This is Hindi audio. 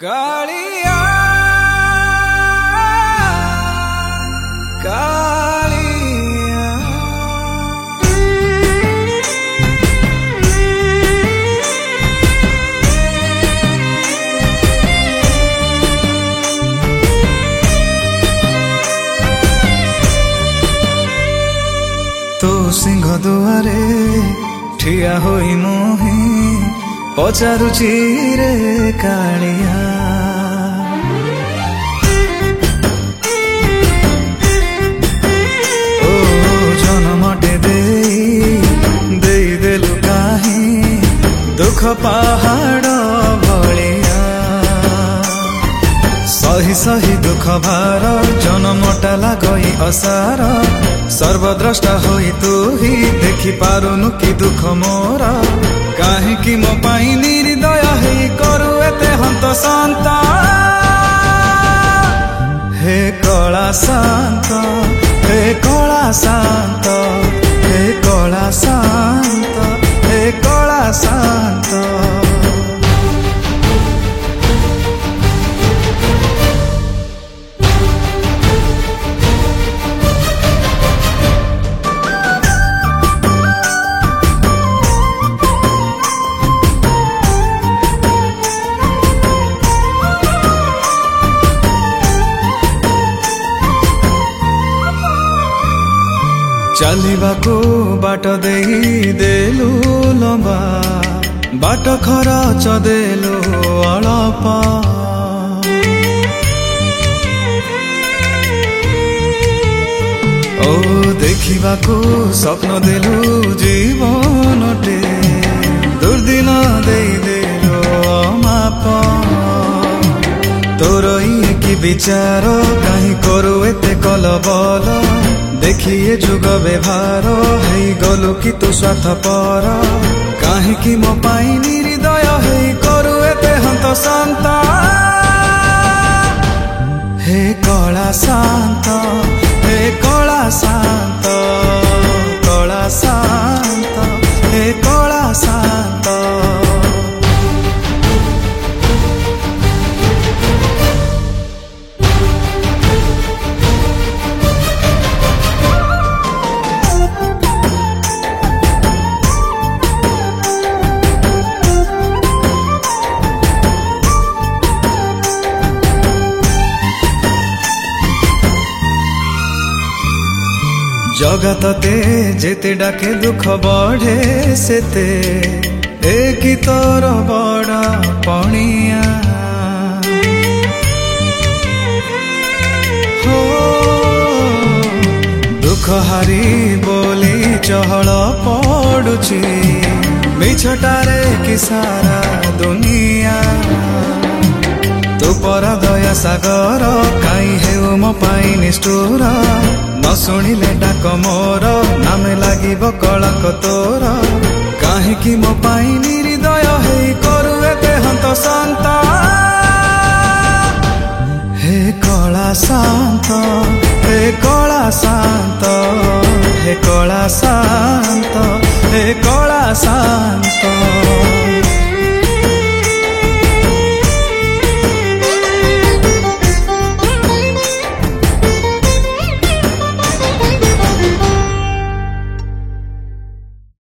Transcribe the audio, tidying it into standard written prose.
कालिया कालिया तो सिंह दुआरे ठिया होई मुही पचारुची रे कालिया ओ जनमटे देलु काहे दुख पहाड़ भलिया सही सही दुख भार जनमटा लगई असार सर्वद्रष्टा होई तू ही देखि पारुनु कि दुख मोर काहेकि मो पाई निर्दय हे करू एते हंत संत हे कला शांत हे कला शांत हे कला शांत हे कला शांत चलिबाको बाट देलु लंबा बाट खरच देलु अलप ओ देखिबाको स्वप्न देलु जीवनटे दुर्दिन देलु अमाप तोर कि विचार कहीं करू एते कलबल देखिए जुग व्यवहार है गलु कि तू स्वार्थपर काहेकि मो पाई निर्दय है करू एते हंत संत हे कला शांत हे कला शांत कला शांत हे कला शांत जगतते जेते डाके दुख बढ़े सेते एक तोर बड़ा पणिया हो दुख हारी बोली चहल पड़ुची मिछटारे कि सारा दुनिया तू पर दया सागर काई हेउ मो पाई निष्ठुर न शुणिले डाक मोर नामे लागिब कलंक तोर काहेकि मो पाई निर्दय हे करू एते हंत संत हे कला शांत हे कला शांत हे कला शांत